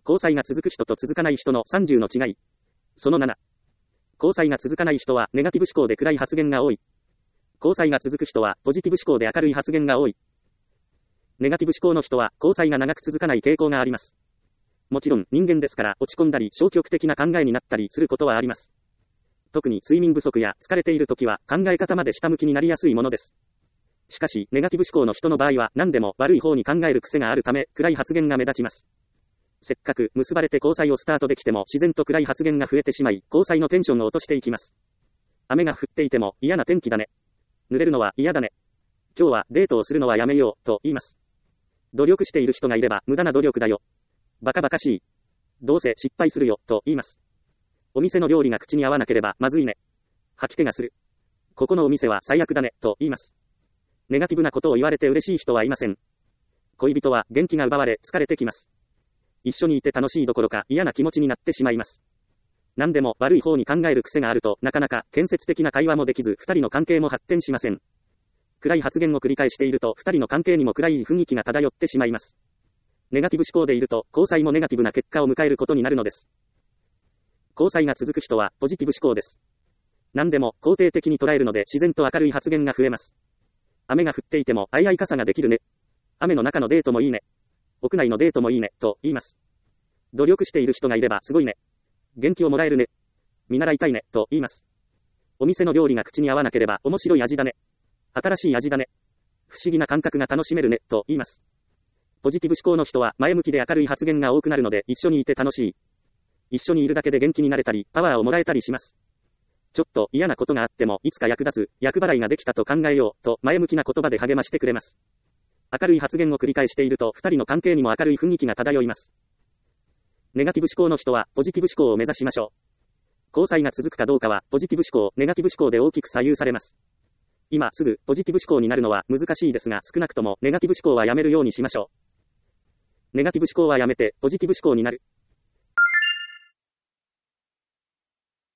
交際が続く人と続かない人の30の違い。その7。交際が続かない人はネガティブ思考で暗い発言が多い。交際が続く人はポジティブ思考で明るい発言が多い。ネガティブ思考の人は交際が長く続かない傾向があります。もちろん人間ですから落ち込んだり消極的な考えになったりすることはあります。特に睡眠不足や疲れているときは考え方まで下向きになりやすいものです。しかしネガティブ思考の人の場合は何でも悪い方に考える癖があるため暗い発言が目立ちます。せっかく結ばれて交際をスタートできても自然と暗い発言が増えてしまい交際のテンションを落としていきます。雨が降っていても嫌な天気だね。濡れるのは嫌だね。今日はデートをするのはやめようと言います。努力している人がいれば無駄な努力だよ。バカバカしい。どうせ失敗するよと言います。お店の料理が口に合わなければまずいね。吐き気がする。ここのお店は最悪だねと言います。ネガティブなことを言われて嬉しい人はいません。恋人は元気が奪われ疲れてきます。一緒にいて楽しいどころか嫌な気持ちになってしまいます。何でも悪い方に考える癖があるとなかなか建設的な会話もできず二人の関係も発展しません。暗い発言を繰り返していると二人の関係にも暗い雰囲気が漂ってしまいます。ネガティブ思考でいると交際もネガティブな結果を迎えることになるのです。交際が続く人はポジティブ思考です。何でも肯定的に捉えるので自然と明るい発言が増えます。雨が降っていても相合い傘ができるね。雨の中のデートもいいね。屋内のデートもいいねと言います。努力している人がいればすごいね。元気をもらえるね。見習いたいねと言います。お店の料理が口に合わなければ面白い味だね。新しい味だね。不思議な感覚が楽しめるねと言います。ポジティブ思考の人は前向きで明るい発言が多くなるので一緒にいて楽しい。一緒にいるだけで元気になれたりパワーをもらえたりします。ちょっと嫌なことがあってもいつか役立つ、厄払いができたと考えようと前向きな言葉で励ましてくれます。明るい発言を繰り返していると二人の関係にも明るい雰囲気が漂います。ネガティブ思考の人はポジティブ思考を目指しましょう。交際が続くかどうかはポジティブ思考、ネガティブ思考で大きく左右されます。今すぐポジティブ思考になるのは難しいですが少なくともネガティブ思考はやめるようにしましょう。ネガティブ思考はやめてポジティブ思考になる。